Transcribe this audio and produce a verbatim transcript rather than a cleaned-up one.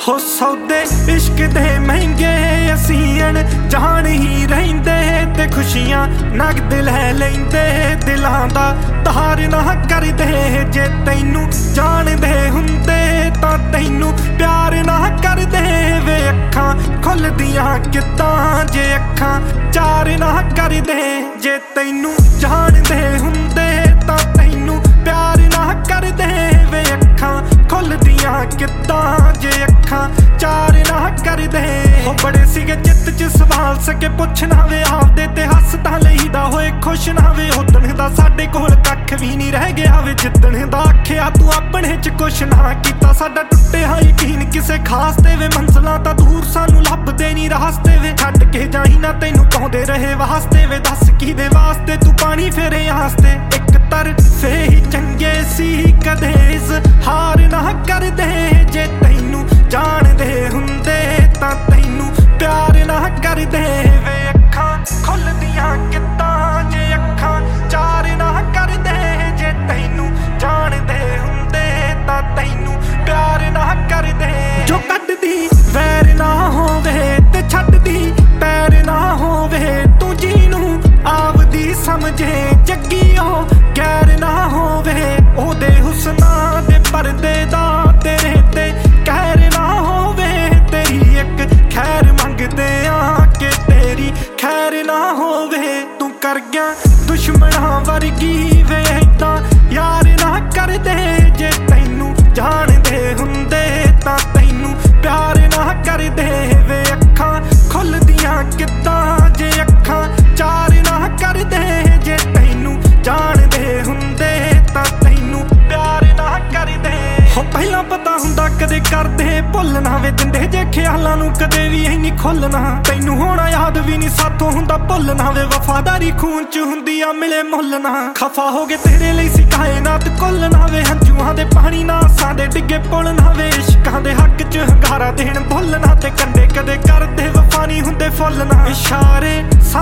हो सौदे इश्क दे महंगे असीं अण जान ही रहिंदे ते खुशियां नगद लै लैंदे दिलां दा तार ना करदे जे तैनू जानदे हुंदे तां तैनू प्यार ना करदे वे अखां खुलदियां किद्दां जे अखां चार ना करदे जे तैनू जानदे हुंदे तां तैनू प्यार ना करदे वे अखां खुलदियां किद्दां जे अखां चार ना करदे हो बड़े सीगे चित च सवाल सके पुछना वे आपदे ते हसदा लईदा होए खुश ना वे उदण दा साडे कोल कख भी नहीं रह गया वे जिद्दण दा आखिया तू अपने च कुछ ना कीता साडा टुट्टिया यकीन किसे खास ते वे मंजिलां तां दूर सानू लभदे नहीं रास्ते वे छड्ड के जाई ना तैनू पाउंदे रहे वास्ते वे दस किहदे वास्ते तू पानी फेरे आस्ते इक तरफे ही चंगे सी कदे हार ना करदे जे तैनू जानदे हुंदे तां तैनू प्यार ना करदे वे अखां खुलदियां किद्दां जे अखां चार ना करदे जे तैनू जानदे हुंदे तां तैनू प्यार ना करदे जो कड्डदी वैर ना होवे ते छड्डदी पैर ना होवे तू जीनू आवदी समझे जग्गी ओ गैर ना होवे ओदे हुस्ना दे पर्दे दा तेरे ते कहर ना होवे तेरी एक खैर मंगदे आ के तेरी खैर ना होवे तू कर गया दुश्मनां वर्गी वे इदां यार ना करदे जे तैनू जानदे हुंदे तां तैनू प्यार ना करदे वे अखां खुलदियां किद्दां जे अखां चार ना करदे जे तैनू जानदे हुंदे तां तैनू प्यार ना करदे हो पहला पता हुंदा कदे करदे भुलना वे दिंदे जे ख्यालां नू कदे भी इन्नी खुलना तैनू होना याद भी नहीं साथों हुंदा भुलना वे वफादारी खून च हुंदी आ मिले मुलना खफा हो गए तेरे ਲਈ सी कायनात कुलना वे हंझूआं दे पानी ना आसां दे डिगे पुलना वे इश्कां दे हक च हंगारा देण भुलना ते कंडे कदे करदे वफा नहीं हुंदे फुलना इशारे